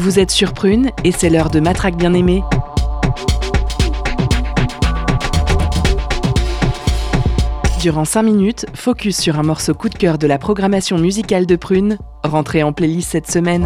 Vous êtes sur Prune et c'est l'heure de Matraque bien-aimée. Durant 5 minutes, focus sur un morceau coup de cœur de la programmation musicale de Prune, rentré en playlist cette semaine.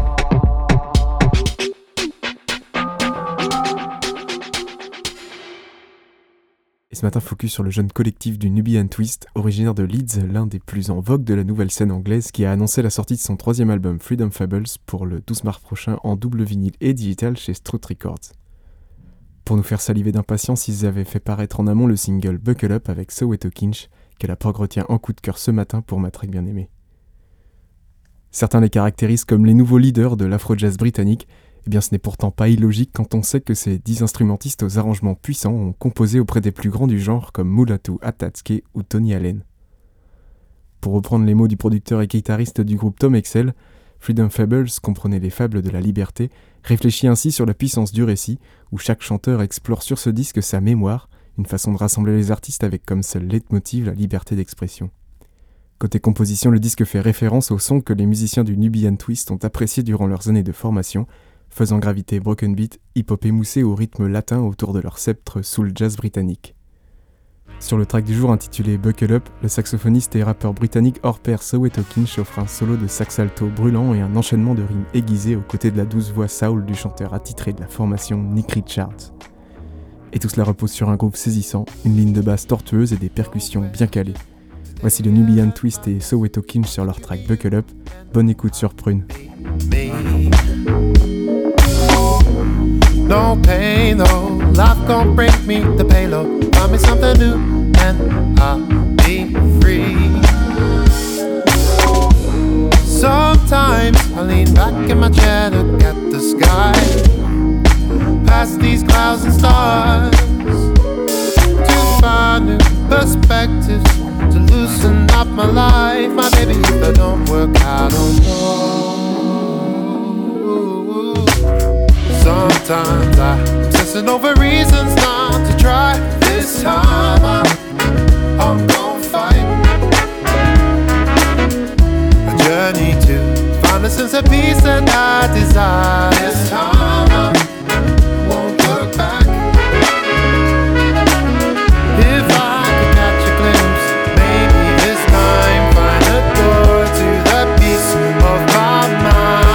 Et ce matin, focus sur le jeune collectif du Nubian Twist, originaire de Leeds, l'un des plus en vogue de la nouvelle scène anglaise, qui a annoncé la sortie de son 3e album Freedom Fables pour le 12 mars prochain en double vinyle et digital chez Strout Records. Pour nous faire saliver d'impatience, ils avaient fait paraître en amont le single Buckle Up avec Soweto Kinch, que la prog retient en coup de cœur ce matin pour Matraque bien-aimée. Certains les caractérisent comme les nouveaux leaders de l'afro-jazz britannique. Eh bien, ce n'est pourtant pas illogique quand on sait que ces 10 instrumentistes aux arrangements puissants ont composé auprès des plus grands du genre comme Mulatu Atatske ou Tony Allen. Pour reprendre les mots du producteur et guitariste du groupe Tom Excel, Freedom Fables comprenait les fables de la liberté, réfléchit ainsi sur la puissance du récit, où chaque chanteur explore sur ce disque sa mémoire, une façon de rassembler les artistes avec comme seul leitmotiv la liberté d'expression. Côté composition, le disque fait référence au son que les musiciens du Nubian Twist ont apprécié durant leurs années de formation, faisant graviter broken beat, hip-hop émoussé au rythme latin autour de leur sceptre soul jazz britannique. Sur le track du jour intitulé Buckle Up, le saxophoniste et rappeur britannique hors pair Soweto Kinch offre un solo de sax alto brûlant et un enchaînement de rimes aiguisées aux côtés de la douce voix soul du chanteur attitré de la formation Nick Richards. Et tout cela repose sur un groove saisissant, une ligne de basse tortueuse et des percussions bien calées. Voici le Nubian Twist et Soweto Kinch sur leur track Buckle Up. Bonne écoute sur Prune. No pain, no life gon' bring me the payload. Find me something new and I'll be free. Sometimes I lean back in my chair, look at the sky, past these clouds and stars, to find new perspectives, to loosen up my life. My baby, if I don't work, I don't know. Sometimes I'm obsessing over reasons not to try. This time I'm gon' fight. A journey to find a sense of peace that I desire. This time I won't look back. If I could catch a glimpse, maybe this time find a door to the peace of my mind.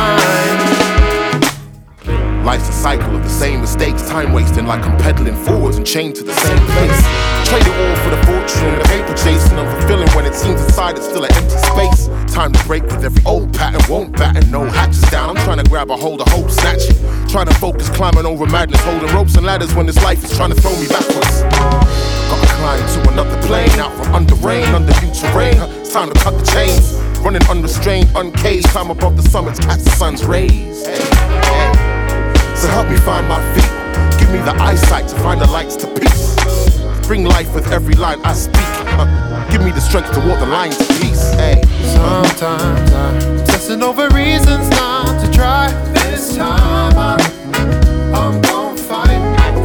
Life's a cycle of the same mistakes, time wasting like I'm pedaling forwards and chained to the same place. Trade it all for the fortune, the paper chasing, unfulfilling when it seems inside it's still an empty space. Time to break with every old pattern, won't batten, no hatches down. I'm trying to grab a hold of hope, snatch it. Trying to focus, climbing over madness, holding ropes and ladders when this life is trying to throw me backwards. Gotta climb to another plane, out from under rain, under new terrain. It's time to cut the chains, running unrestrained, uncaged. Climb above the summits, catch the sun's rays. Hey, hey. So help me find my feet. Give me the eyesight to find the lights to peace. Bring life with every line I speak. Give me the strength to walk the line to peace. Hey. Sometimes I'm obsessing over reasons not to try. This time I'm gon' fight.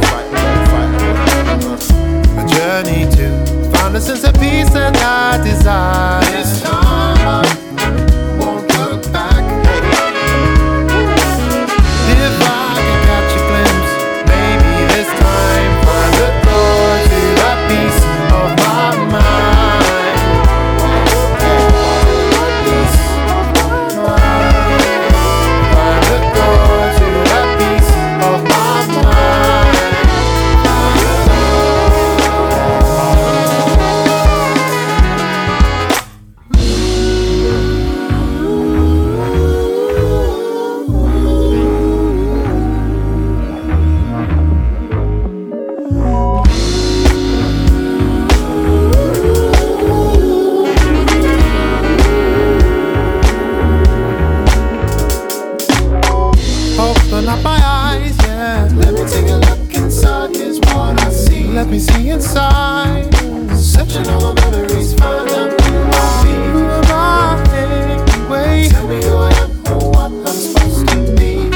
A journey to find a sense of peace that I desire. This time I won't look back. If I catch a glimpse, maybe this time find the door to the peace of my mind. Find the door to the peace of my mind. Open up my eyes, yeah. Let me take a look inside, here's what I see. Let me see inside. Searching all the memories, find out who I be. Who am I anyway? Tell me who I am or what I'm supposed to be.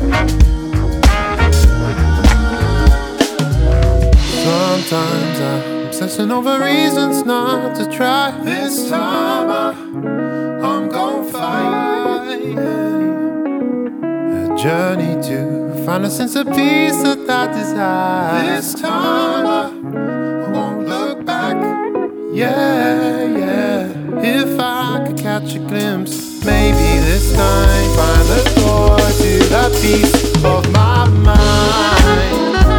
Sometimes I'm obsessing over reasons not to try. This time I'm gon' fight. journey to find a sense of peace that I desire. This time I won't look back. Yeah, yeah. If I could catch a glimpse, maybe this time find the door to the peace of my mind.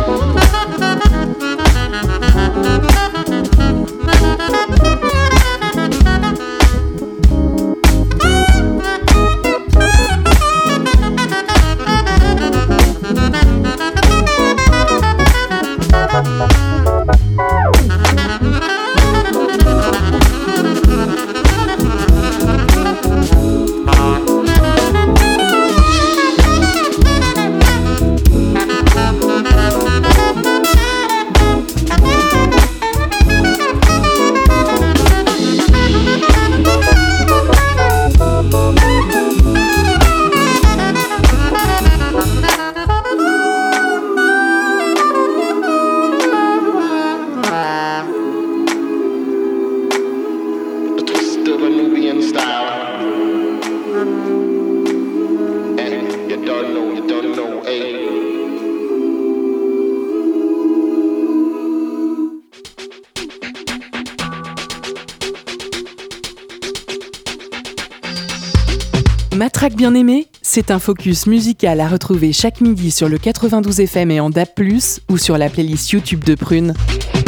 Matraque bien aimée, c'est un focus musical à retrouver chaque midi sur le 92 FM et en DAB+, ou sur la playlist YouTube de Prune.